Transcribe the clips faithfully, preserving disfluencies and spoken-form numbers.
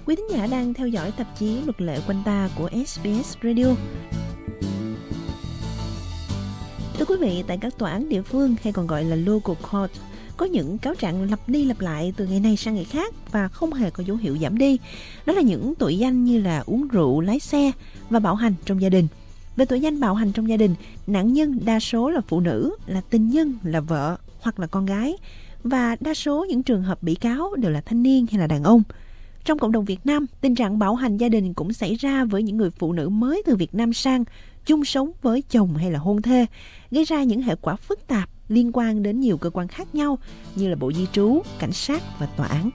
Quý thính giả đang theo dõi tạp chí Luật lệ quanh ta của ét bê ét Radio. Thưa quý vị, tại các tòa án địa phương hay còn gọi là local court, có những cáo trạng lặp đi lặp lại từ ngày này sang ngày khác và không hề có dấu hiệu giảm đi. Đó là những tội danh như là uống rượu, lái xe và bạo hành trong gia đình. Về tội danh bạo hành trong gia đình, nạn nhân đa số là phụ nữ, là tình nhân, là vợ hoặc là con gái. Và đa số những trường hợp bị cáo đều là thanh niên hay là đàn ông. Trong cộng đồng Việt Nam, tình trạng bạo hành gia đình cũng xảy ra với những người phụ nữ mới từ Việt Nam sang, chung sống với chồng hay là hôn thê, gây ra những hệ quả phức tạp liên quan đến nhiều cơ quan khác nhau như là Bộ Di trú, Cảnh sát và Tòa án.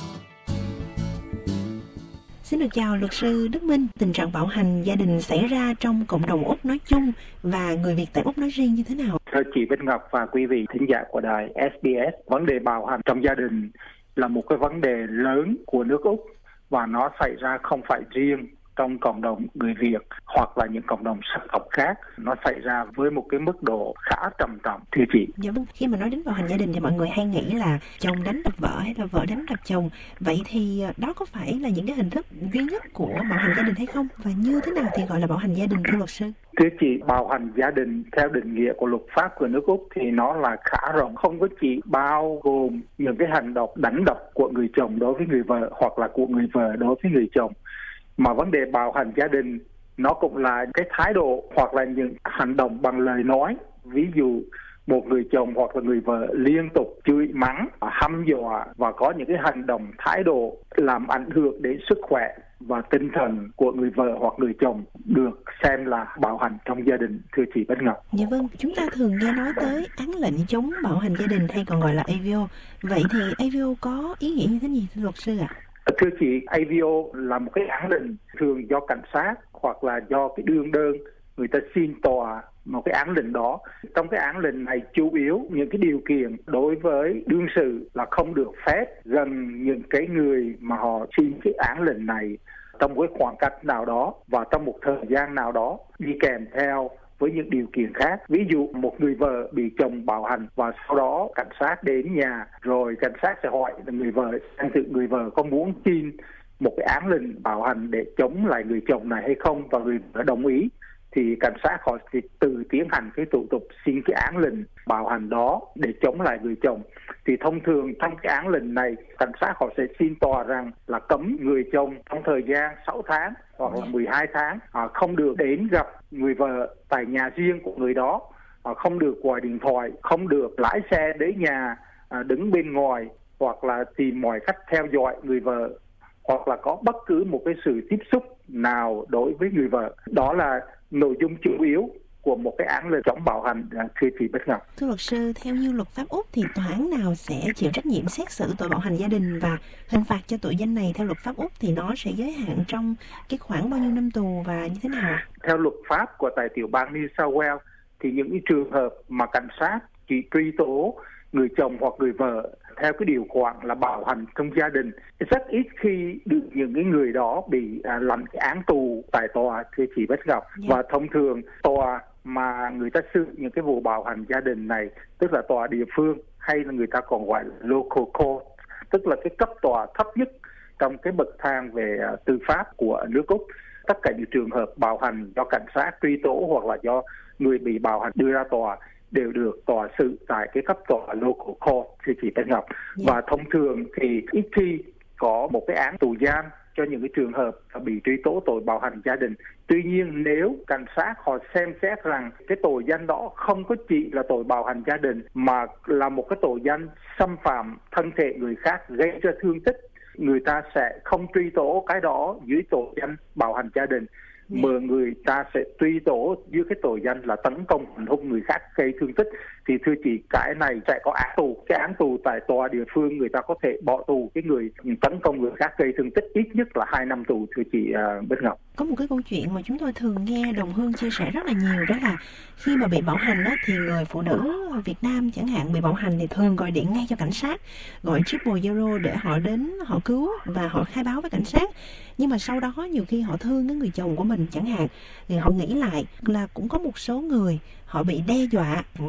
Xin được chào luật sư Đức Minh. Tình trạng bạo hành gia đình xảy ra trong cộng đồng Úc nói chung và người Việt tại Úc nói riêng như thế nào? Thưa chị Bích Ngọc và quý vị thính giả của đài ét bê ét, vấn đề bạo hành trong gia đình là một cái vấn đề lớn của nước Úc và nó xảy ra không phải riêng trong cộng đồng người Việt hoặc là những cộng đồng sắc tộc khác. Nó xảy ra với một cái mức độ khá trầm trọng, thưa chị. Dạ vâng, khi mà nói đến bạo hành gia đình thì mọi người hay nghĩ là chồng đánh đập vợ hay là vợ đánh đập chồng. Vậy thì đó có phải là những cái hình thức duy nhất của bạo hành gia đình hay không? Và như thế nào thì gọi là bạo hành gia đình thưa luật sư? Thưa chị, bạo hành gia đình theo định nghĩa của luật pháp của nước Úc thì nó là khá rộng, không có chỉ bao gồm những cái hành động đánh đập của người chồng đối với người vợ hoặc là của người vợ đối với người chồng. Mà vấn đề bạo hành gia đình nó cũng là cái thái độ hoặc là những hành động bằng lời nói. Ví dụ một người chồng hoặc là người vợ liên tục chửi mắng, hăm dọa và có những cái hành động thái độ làm ảnh hưởng đến sức khỏe và tinh thần của người vợ hoặc người chồng được xem là bạo hành trong gia đình, thưa chị Bích Ngọc. Dạ vâng, chúng ta thường nghe nói tới án lệnh chống bạo hành gia đình hay còn gọi là a vê o. Vậy thì a vê o có ý nghĩa như thế gì thưa luật sư ạ? Thưa chị, a vê o là một cái án lệnh thường do cảnh sát hoặc là do cái đương đơn người ta xin tòa một cái án lệnh đó. Trong cái án lệnh này chủ yếu những cái điều kiện đối với đương sự là không được phép gần những cái người mà họ xin cái án lệnh này trong cái khoảng cách nào đó và trong một thời gian nào đó, đi kèm theo với những điều kiện khác. Ví dụ một người vợ bị chồng bạo hành và sau đó cảnh sát đến nhà, rồi cảnh sát sẽ hỏi người vợ xem tự người vợ có muốn xin một cái án lệnh bạo hành để chống lại người chồng này hay không, và người vợ đồng ý thì cảnh sát họ sẽ tự tiến hành cái thủ tục xin cái án lệnh bạo hành đó để chống lại người chồng. Thì thông thường trong cái án lệnh này, cảnh sát họ sẽ xin tòa rằng là cấm người chồng trong thời gian sáu tháng hoặc là mười hai tháng à, không được đến gặp người vợ tại nhà riêng của người đó, à, không được gọi điện thoại, không được lái xe đến nhà, à, đứng bên ngoài hoặc là tìm mọi cách theo dõi người vợ hoặc là có bất cứ một cái sự tiếp xúc nào đối với người vợ. Đó là nội dung chủ yếu của một cái án lệnh chống bạo hành, thưa chị Bích Ngọc. Thưa luật sư, theo như luật pháp Úc thì tòa án nào sẽ chịu trách nhiệm xét xử tội bạo hành gia đình, và hình phạt cho tội danh này theo luật pháp Úc thì nó sẽ giới hạn trong cái khoảng bao nhiêu năm tù và như thế nào? Theo luật pháp của tại tiểu bang New South Wales thì những cái trường hợp mà cảnh sát chỉ truy tố người chồng hoặc người vợ theo cái điều khoản là bạo hành trong gia đình, rất ít khi được những cái người đó bị à, lãnh cái án tù tại tòa, thưa chị Bích Ngọc. Yeah. Và thông thường tòa mà người ta xử những cái vụ bạo hành gia đình này, tức là tòa địa phương hay là người ta còn gọi là local court, tức là cái cấp tòa thấp nhất trong cái bậc thang về à, tư pháp của nước Úc. Tất cả những trường hợp bạo hành do cảnh sát truy tố hoặc là do người bị bạo hành đưa ra tòa đều được tòa xử tại cái cấp tòa local court, thưa chị Bích Ngọc. Yeah. Và thông thường thì ít khi có một cái án tù giam cho những cái trường hợp bị truy tố tội bạo hành gia đình. Tuy nhiên nếu cảnh sát họ xem xét rằng cái tội danh đó không có chỉ là tội bạo hành gia đình mà là một cái tội danh xâm phạm thân thể người khác gây ra thương tích, người ta sẽ không truy tố cái đó dưới tội danh bạo hành gia đình, mà người ta sẽ truy tố dưới cái tội danh là tấn công hành hung người khác gây thương tích. Thì thưa chị, cái này sẽ có án tù. Cái án tù tại tòa địa phương người ta có thể bỏ tù cái người tấn công người khác gây thương tích ít nhất là hai năm tù, thưa chị uh, Bích Ngọc. Có một cái câu chuyện mà chúng tôi thường nghe đồng hương chia sẻ rất là nhiều, đó là khi mà bị bạo hành đó, thì người phụ nữ Việt Nam chẳng hạn bị bạo hành thì thường gọi điện ngay cho cảnh sát, gọi triple zero để họ đến họ cứu và họ khai báo với cảnh sát. Nhưng mà sau đó nhiều khi họ thương cái người chồng của mình chẳng hạn, thì họ nghĩ lại là cũng có một số người họ bị đe dọa và họ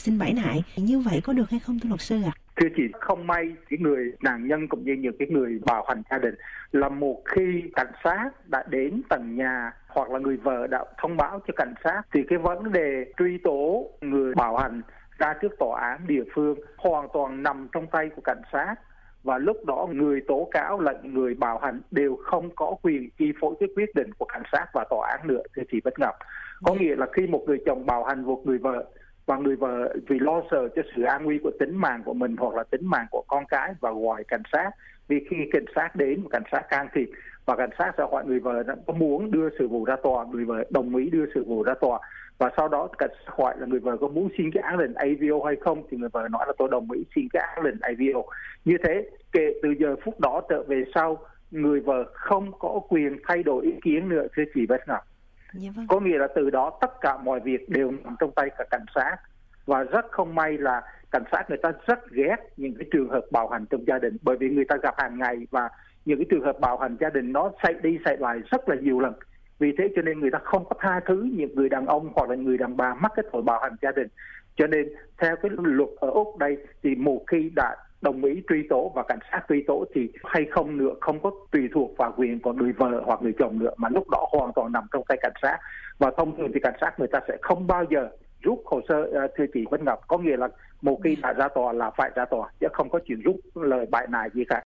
xin bãi nại. Như vậy có được hay không thưa luật sư ạ? À? Thưa chị, không may cái người nạn nhân cũng như những cái người bạo hành gia đình là một khi cảnh sát đã đến tận nhà hoặc là người vợ đã thông báo cho cảnh sát thì cái vấn đề truy tố người bạo hành ra trước tòa án địa phương hoàn toàn nằm trong tay của cảnh sát. Và lúc đó người tố cáo lẫn người bạo hành đều không có quyền chi phối cái quyết định của cảnh sát và tòa án nữa, thưa chị Bích Ngọc. Có nghĩa là khi một người chồng bạo hành một người vợ và người vợ vì lo sợ cho sự an nguy của tính mạng của mình hoặc là tính mạng của con cái và gọi cảnh sát, vì khi cảnh sát đến, cảnh sát can thiệp và cảnh sát sẽ hỏi người vợ có muốn đưa sự vụ ra tòa, người vợ đồng ý đưa sự vụ ra tòa, và sau đó cảnh sát hỏi là người vợ có muốn xin cái án lệnh a vê o hay không, thì người vợ nói là tôi đồng ý xin cái án lệnh a vê o. Như thế kể từ giờ phút đó trở về sau, người vợ không có quyền thay đổi ý kiến nữa, thưa chị Bích Ngọc. Dạ vâng. Có nghĩa là từ đó tất cả mọi việc đều nằm trong tay cả cảnh sát. Và rất không may là cảnh sát người ta rất ghét những cái trường hợp bạo hành trong gia đình, bởi vì người ta gặp hàng ngày và những cái trường hợp bạo hành gia đình nó xảy đi xảy lại rất là nhiều lần. Vì thế cho nên người ta không có tha thứ những người đàn ông hoặc là người đàn bà mắc cái tội bạo hành gia đình. Cho nên theo cái luật ở Úc đây thì một khi đã đồng ý truy tố và cảnh sát truy tố thì hay không nữa không có tùy thuộc vào quyền của người vợ hoặc người chồng nữa, mà lúc đó hoàn toàn nằm trong tay cảnh sát. Và thông thường thì cảnh sát người ta sẽ không bao giờ rút hồ sơ, uh, thưa chị Vân Ngọc. Có nghĩa là một khi đã ra tòa là phải ra tòa, chứ không có chuyện rút lời bãi nại gì cả.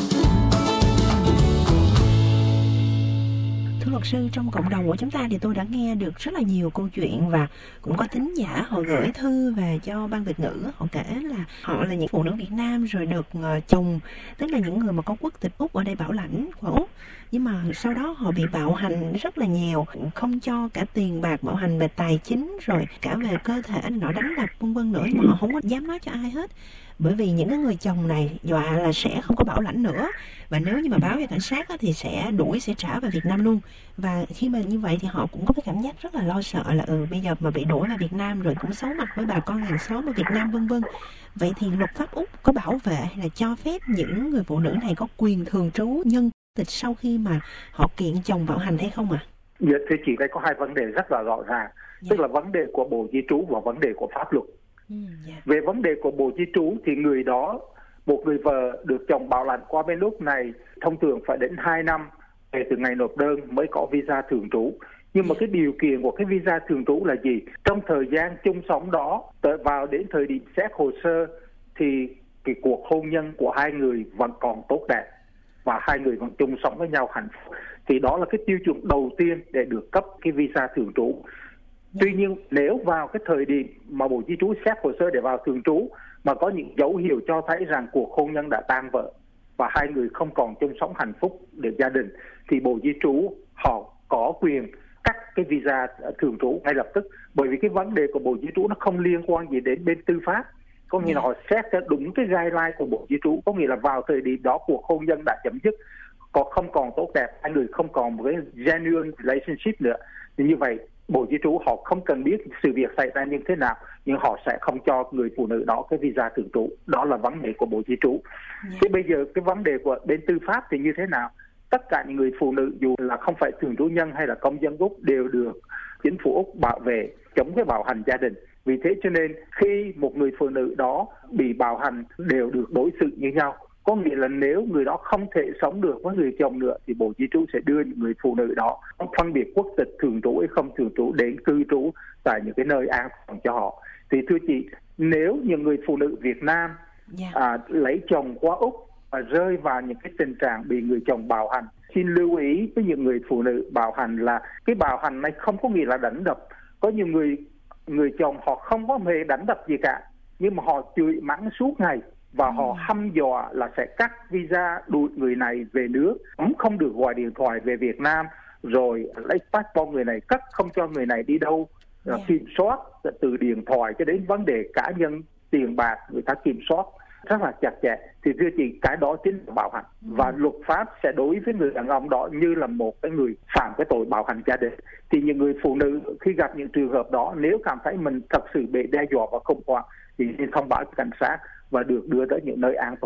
Thưa luật sư, trong cộng đồng của chúng ta thì tôi đã nghe được rất là nhiều câu chuyện và cũng có thính giả họ gửi thư về cho Ban Việt ngữ. Họ kể là họ là những phụ nữ Việt Nam rồi được uh, chồng, tức là những người mà có quốc tịch Úc ở đây bảo lãnh của Úc. Nhưng mà sau đó họ bị bạo hành rất là nhiều, không cho cả tiền bạc, bạo hành về tài chính rồi cả về cơ thể, nọ đánh đập vân vân nữa, nhưng mà họ không có dám nói cho ai hết. Bởi vì những cái người chồng này dọa là sẽ không có bảo lãnh nữa, và nếu như mà báo cho cảnh sát á, thì sẽ đuổi, sẽ trả về Việt Nam luôn. Và khi mà như vậy thì họ cũng có cái cảm giác rất là lo sợ là ừ bây giờ mà bị đuổi về Việt Nam rồi cũng xấu mặt với bà con hàng xóm ở Việt Nam vân vân. Vậy thì luật pháp Úc có bảo vệ hay là cho phép những người phụ nữ này có quyền thường trú nhân tịch sau khi mà họ kiện chồng bạo hành hay không ạ? À? Dạ, thưa chị, đây có hai vấn đề rất là rõ ràng, dạ. Tức là vấn đề của Bộ Di trú và vấn đề của pháp luật. Ừ, yeah. Về vấn đề của Bộ Di trú thì người đó, một người vợ được chồng bạo hành qua bên Úc này thông thường phải đến hai năm kể từ ngày nộp đơn mới có visa thường trú. Nhưng mà cái điều kiện của cái visa thường trú là gì? Trong thời gian chung sống đó, tới vào đến thời điểm xét hồ sơ thì cái cuộc hôn nhân của hai người vẫn còn tốt đẹp và hai người vẫn chung sống với nhau hạnh phúc. Thì đó là cái tiêu chuẩn đầu tiên để được cấp cái visa thường trú. Tuy nhiên nếu vào cái thời điểm mà Bộ Di trú xét hồ sơ để vào thường trú mà có những dấu hiệu cho thấy rằng cuộc hôn nhân đã tan vỡ và hai người không còn chung sống hạnh phúc để gia đình, thì Bộ Di trú họ có quyền cắt cái visa thường trú ngay lập tức. Bởi vì cái vấn đề của Bộ Di trú nó không liên quan gì đến bên tư pháp. Có nghĩa là họ xét theo đúng cái guideline của Bộ Di trú, có nghĩa là vào thời điểm đó cuộc hôn nhân đã chấm dứt, còn không còn tốt đẹp, hai người không còn một cái genuine relationship nữa. Thì như vậy Bộ Di trú họ không cần biết sự việc xảy ra như thế nào, nhưng họ sẽ không cho người phụ nữ đó cái visa thường trú. Đó là vấn đề của Bộ Di trú. Yeah. Thế bây giờ cái vấn đề của bên tư pháp thì như thế nào? Tất cả những người phụ nữ dù là không phải thường trú nhân hay là công dân Úc đều được chính phủ Úc bảo vệ chống cái bạo hành gia đình. Vì thế cho nên khi một người phụ nữ đó bị bạo hành đều được đối xử như nhau. Có nghĩa là nếu người đó không thể sống được với người chồng nữa thì Bộ Di trú sẽ đưa những người phụ nữ đó không phân biệt quốc tịch thường trú hay không thường trú đến cư trú tại những cái nơi an toàn cho họ. Thì thưa chị, nếu những người phụ nữ Việt Nam yeah. à, lấy chồng qua Úc và rơi vào những cái tình trạng bị người chồng bạo hành, xin lưu ý với những người phụ nữ bạo hành là cái bạo hành này không có nghĩa là đánh đập. Có nhiều người người chồng họ không có hề đánh đập gì cả, nhưng mà họ chửi mắng suốt ngày và ừ. họ hăm dọa là sẽ cắt visa đuổi người này về nước, cũng không được gọi điện thoại về Việt Nam, rồi lấy passport người này cắt, không cho người này đi đâu, yeah. kiểm soát từ điện thoại cho đến vấn đề cá nhân, tiền bạc người ta kiểm soát rất là chặt chẽ. Thì thưa chị, cái đó chính là bạo hành. ừ. Và luật pháp sẽ đối với người đàn ông đó như là một cái người phạm cái tội bạo hành gia đình. Thì những người phụ nữ khi gặp những trường hợp đó, nếu cảm thấy mình thật sự bị đe dọa và khủng hoảng thì nên thông báo cho cảnh sát và được đưa tới những nơi an toàn.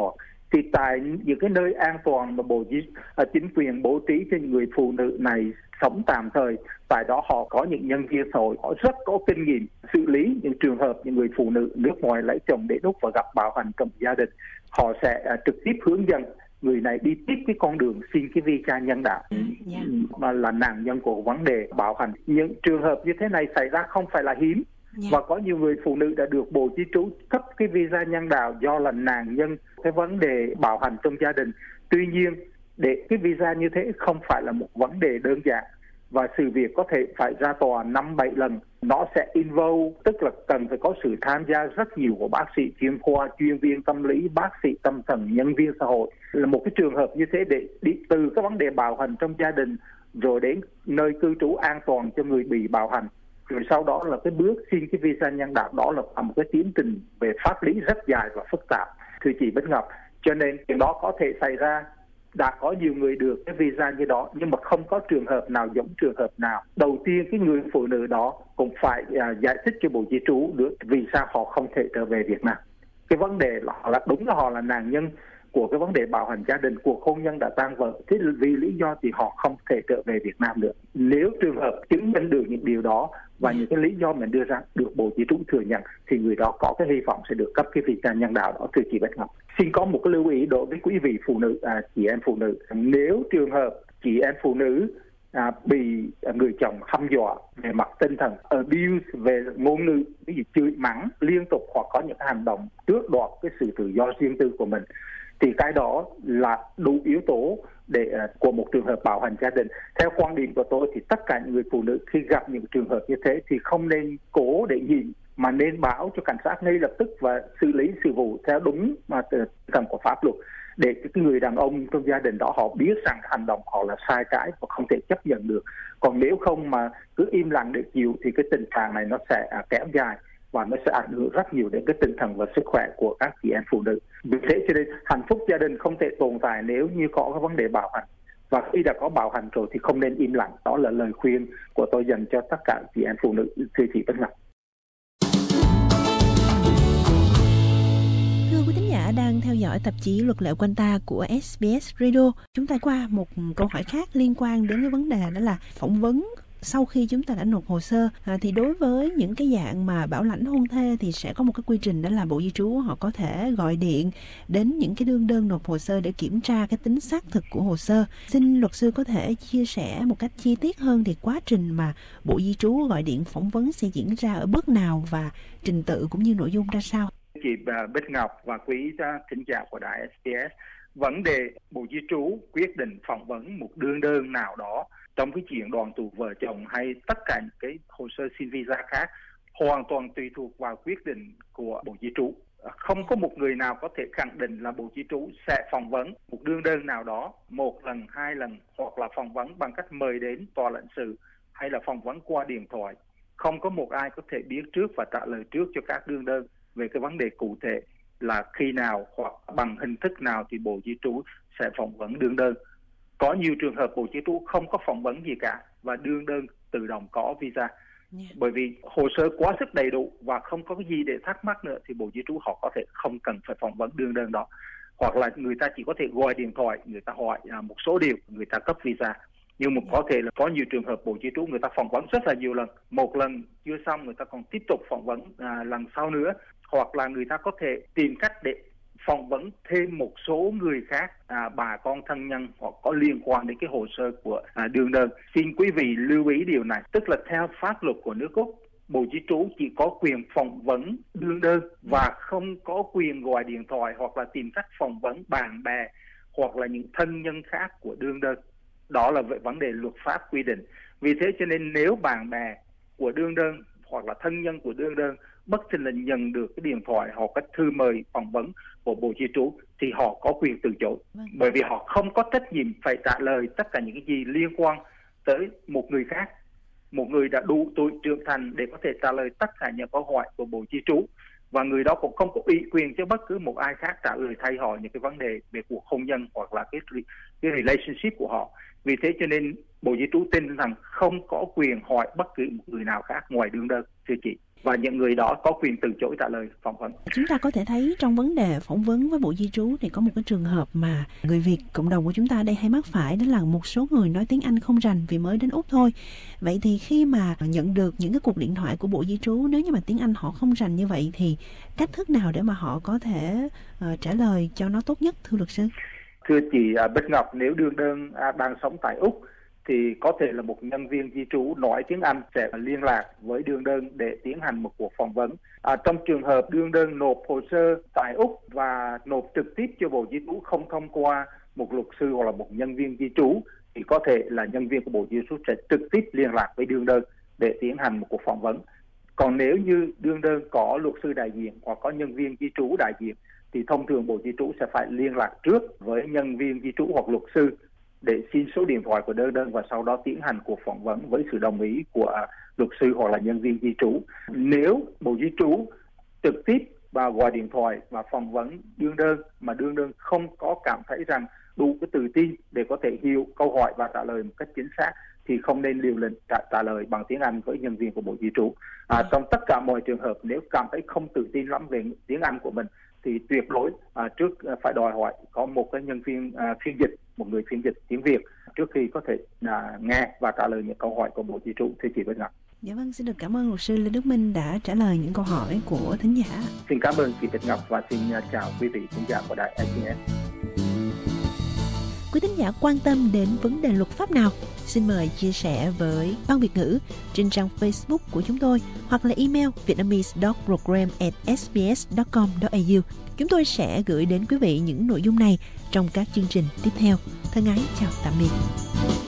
Thì tại những cái nơi an toàn mà bộ chính quyền bố trí cho những người phụ nữ này sống tạm thời, tại đó họ có những nhân viên xã hội, họ rất có kinh nghiệm xử lý những trường hợp những người phụ nữ nước ngoài lấy chồng để đúc và gặp bạo hành trong gia đình. Họ sẽ uh, trực tiếp hướng dẫn người này đi tiếp cái con đường xin cái visa nhân đạo yeah. mà là nạn nhân của vấn đề bạo hành. Những trường hợp như thế này xảy ra không phải là hiếm. Yeah. Và có nhiều người phụ nữ đã được Bộ Di trú cấp cái visa nhân đạo do là nạn nhân cái vấn đề bạo hành trong gia đình. Tuy nhiên, để cái visa như thế không phải là một vấn đề đơn giản và sự việc có thể phải ra tòa năm bảy lần. Nó sẽ involve, tức là cần phải có sự tham gia rất nhiều của bác sĩ chuyên khoa, chuyên viên tâm lý, bác sĩ tâm thần, nhân viên xã hội. Là một cái trường hợp như thế để đi từ cái vấn đề bạo hành trong gia đình rồi đến nơi cư trú an toàn cho người bị bạo hành. Rồi sau đó là cái bước xin cái visa nhân đạo, đó là một cái tiến trình về pháp lý rất dài và phức tạp, thưa chị Bích Ngọc. Cho nên chuyện đó có thể xảy ra, đã có nhiều người được cái visa như đó, nhưng mà không có trường hợp nào giống trường hợp nào. Đầu tiên cái người phụ nữ đó cũng phải à, giải thích cho Bộ Di trú được vì sao họ không thể trở về Việt Nam. Cái vấn đề là họ là đúng là họ là nạn nhân của cái vấn đề bạo hành gia đình, cuộc hôn nhân đã tan vỡ, thế vì lý do thì họ không thể trở về Việt Nam được. Nếu trường hợp chứng minh được những điều đó và những cái lý do mình đưa ra được Bộ Di trú thừa nhận thì người đó có cái hy vọng sẽ được cấp cái visa nhân đạo đó, thưa chị Bích Ngọc. Xin có một cái lưu ý đối với quý vị phụ nữ, à, chị em phụ nữ. Nếu trường hợp chị em phụ nữ à, bị người chồng hăm dọa về mặt tinh thần, abuse về ngôn ngữ, ví dụ chửi mắng liên tục hoặc có những hành động tước đoạt cái sự tự do riêng tư của mình, thì cái đó là đủ yếu tố để uh, của một trường hợp bạo hành gia đình. Theo quan điểm của tôi thì tất cả những người phụ nữ khi gặp những trường hợp như thế thì không nên cố để nhịn, mà nên báo cho cảnh sát ngay lập tức và xử lý sự vụ theo đúng mà cần của pháp luật, để cái người đàn ông trong gia đình đó họ biết rằng hành động họ là sai trái và không thể chấp nhận được. Còn nếu không mà cứ im lặng để chịu thì cái tình trạng này nó sẽ uh, kéo dài và nó sẽ ảnh hưởng rất nhiều đến cái tinh thần và sức khỏe của các chị em phụ nữ. Vì thế cho nên hạnh phúc gia đình không thể tồn tại nếu như có cái vấn đề bạo hành. Và khi đã có bạo hành rồi thì không nên im lặng. Đó là lời khuyên của tôi dành cho tất cả chị em phụ nữ, thưa chị Bích Ngọc. Thưa quý thính giả đang theo dõi tạp chí Luật lệ quanh ta của ét bê ét Radio, chúng ta qua một câu hỏi khác liên quan đến cái vấn đề đó là phỏng vấn sau khi chúng ta đã nộp hồ sơ. À, thì đối với những cái dạng mà bảo lãnh hôn thê thì sẽ có một cái quy trình, đó là Bộ Di trú họ có thể gọi điện đến những cái đương đơn nộp hồ sơ để kiểm tra cái tính xác thực của hồ sơ. Xin luật sư có thể chia sẻ một cách chi tiết hơn thì quá trình mà Bộ Di trú gọi điện phỏng vấn sẽ diễn ra ở bước nào và trình tự cũng như nội dung ra sao? Chị Bích Ngọc và quý thính giả của đài ét bê ét, vấn đề Bộ Di trú quyết định phỏng vấn một đương đơn nào đó trong cái chuyện đoàn tụ vợ chồng hay tất cả những cái hồ sơ xin visa khác hoàn toàn tùy thuộc vào quyết định của Bộ Di trú. Không có một người nào có thể khẳng định là Bộ Di trú sẽ phỏng vấn một đương đơn nào đó một lần, hai lần, hoặc là phỏng vấn bằng cách mời đến tòa lãnh sự hay là phỏng vấn qua điện thoại. Không có một ai có thể biết trước và trả lời trước cho các đương đơn về cái vấn đề cụ thể là khi nào hoặc bằng hình thức nào thì Bộ Di trú sẽ phỏng vấn đương đơn. Có nhiều trường hợp Bộ Di trú không có phỏng vấn gì cả và đương đơn tự động có visa. Yeah. Bởi vì hồ sơ quá sức đầy đủ và không có cái gì để thắc mắc nữa thì Bộ Di trú họ có thể không cần phải phỏng vấn đương đơn đó. Hoặc là người ta chỉ có thể gọi điện thoại, người ta hỏi một số điều, người ta cấp visa. Nhưng mà có thể là có nhiều trường hợp Bộ Di trú người ta phỏng vấn rất là nhiều lần. Một lần chưa xong người ta còn tiếp tục phỏng vấn à, lần sau nữa. Hoặc là người ta có thể tìm cách để phỏng vấn thêm một số người khác, à, bà con thân nhân hoặc có liên quan đến cái hồ sơ của à, đương đơn. Xin quý vị lưu ý điều này, tức là theo pháp luật của nước Úc, Bộ Di trú chỉ có quyền phỏng vấn đương đơn và không có quyền gọi điện thoại hoặc là tìm cách phỏng vấn bạn bè hoặc là những thân nhân khác của đương đơn. Đó là về vấn đề luật pháp quy định. Vì thế cho nên nếu bạn bè của đương đơn hoặc là thân nhân của đương đơn bất thình lình nhận được cái điện thoại hoặc cái thư mời phỏng vấn của Bộ Di trú thì họ có quyền từ chối. Vâng. Bởi vì họ không có trách nhiệm phải trả lời tất cả những cái gì liên quan tới một người khác, một người đã đủ tuổi trưởng thành để có thể trả lời tất cả những câu hỏi của Bộ Di trú, và người đó cũng không có ủy quyền cho bất cứ một ai khác trả lời thay họ những cái vấn đề về cuộc hôn nhân hoặc là cái cái relationship của họ. Vì thế cho nên Bộ Di trú tin rằng không có quyền hỏi bất cứ một người nào khác ngoài đương đơn, thưa chị. Và những người đó có quyền từ chối trả lời phỏng vấn. Chúng ta có thể thấy trong vấn đề phỏng vấn với Bộ Di trú thì có một cái trường hợp mà người Việt cộng đồng của chúng ta đây hay mắc phải, đó là một số người nói tiếng Anh không rành vì mới đến Úc thôi. Vậy thì khi mà nhận được những cái cuộc điện thoại của Bộ Di trú, nếu như mà tiếng Anh họ không rành như vậy thì cách thức nào để mà họ có thể uh, trả lời cho nó tốt nhất, thưa luật sư? Thưa chị uh, Bích Ngọc, nếu đương đơn uh, đang sống tại Úc thì có thể là một nhân viên di trú nói tiếng Anh sẽ liên lạc với đương đơn để tiến hành một cuộc phỏng vấn. À, trong trường hợp đương đơn nộp hồ sơ tại Úc và nộp trực tiếp cho Bộ Di trú không thông qua một luật sư hoặc là một nhân viên di trú, thì có thể là nhân viên của Bộ Di trú sẽ trực tiếp liên lạc với đương đơn để tiến hành một cuộc phỏng vấn. Còn nếu như đương đơn có luật sư đại diện hoặc có nhân viên di trú đại diện thì thông thường Bộ Di trú sẽ phải liên lạc trước với nhân viên di trú hoặc luật sư để xin số điện thoại của đương đơn và sau đó tiến hành cuộc phỏng vấn với sự đồng ý của luật sư hoặc là nhân viên di trú. Nếu Bộ Di trú trực tiếp và gọi điện thoại và phỏng vấn đương đơn mà đương đơn không có cảm thấy rằng đủ cái tự tin để có thể hiểu câu hỏi và trả lời một cách chính xác thì không nên liều lĩnh trả, trả lời bằng tiếng Anh với nhân viên của Bộ Di trú. À, trong tất cả mọi trường hợp nếu cảm thấy không tự tin lắm về tiếng Anh của mình thì tuyệt đối à, trước à, phải đòi hỏi có một cái nhân viên à, phiên dịch, một người phiên dịch tiếng Việt trước khi có thể à, nghe và trả lời những câu hỏi của Bộ Di trú, thưa chị Bích Ngọc. Dạ vâng, xin được cảm ơn luật sư Lê Đức Minh đã trả lời những câu hỏi của thính giả. Xin cảm ơn chị Bích Ngọc và xin chào quý vị khán giả của đài ét bê ét. Quý thính giả quan tâm đến vấn đề luật pháp nào, xin mời chia sẻ với Ban Việt ngữ trên trang Facebook của chúng tôi hoặc là email vietnamese dot program at s b s dot com dot a u. Chúng tôi sẽ gửi đến quý vị những nội dung này trong các chương trình tiếp theo. Thân ái chào tạm biệt.